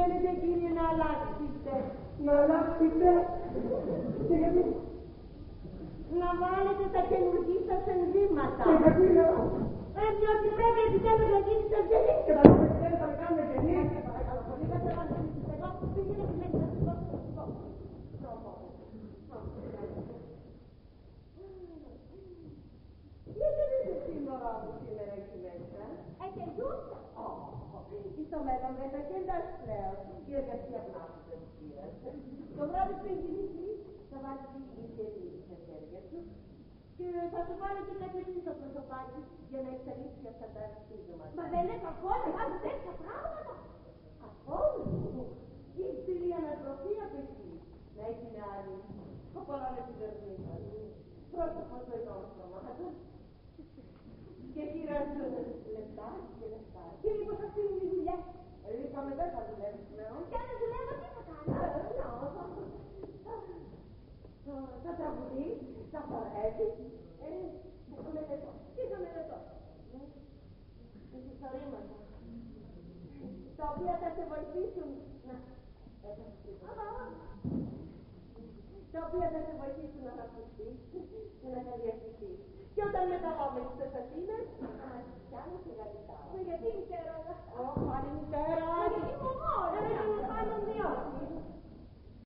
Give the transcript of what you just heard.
θέλετε κύριε να αλλάξετε? Να αλλάξετε? Και γιατί? Να βάλετε τα καινούργια σας ενδύματα. Και γιατί να... Διότι πρέπει επιτέλους να γίνετε γεννή. Και να επιτέλους να κάνουμε γεννή. Παρακαλώ πολύ, δεν θέλω να ζητήσετε εδώ. Πήγαινε τη μέση να σας δώσω. Γιατί δεν είσαι σύνορα μου σήμερα εκεί μέσα? Έχετε γιούτα. Στο μέλλον δεν θα κέντας πλέον. Η εργασία πλάσου δεν πήρας. Το βράδυ πριν κοιμηθεί θα βάλεις λίγη κερί στα χέρια σου και θα σου βάλει και κάτι εσύ στο προσωπάκι για να εξαλείψει αυτά τα αισθήματα. Μα δεν είναι κακό να βάζεις τέτοια πράγματα. Καθόλου. Η υψηλή ανατροφή απαιτεί να έχει μια άλλη κοπολάνε την περνήτα. Πρόσωπο στο ενόστρωμα. Και γύρω λεπτά και λεπτά. Και μήπως αυτή είναι η δουλειά. Είπαμε δεν θα δουλεύεις πλέον. Και αν δεν δουλεύω τι θα κάνω? Θα τραγουδείς, θα χορεύεις. Θα μελετώ. Τι θα μελετώ? Ιστορήματα. Τα οποία θα σε βοηθήσουν να... Τα οποία θα σε βοηθήσουν να αναπτυχθείς και να καλλιεργηθείς. Και όταν μεταβάμε στις Αθήνες, θα μας πιάνουν και γαλλικά. Μα γιατί μητέρα? Πάλι μητέρα. Μα γιατί μωρό? Μάλλον διότι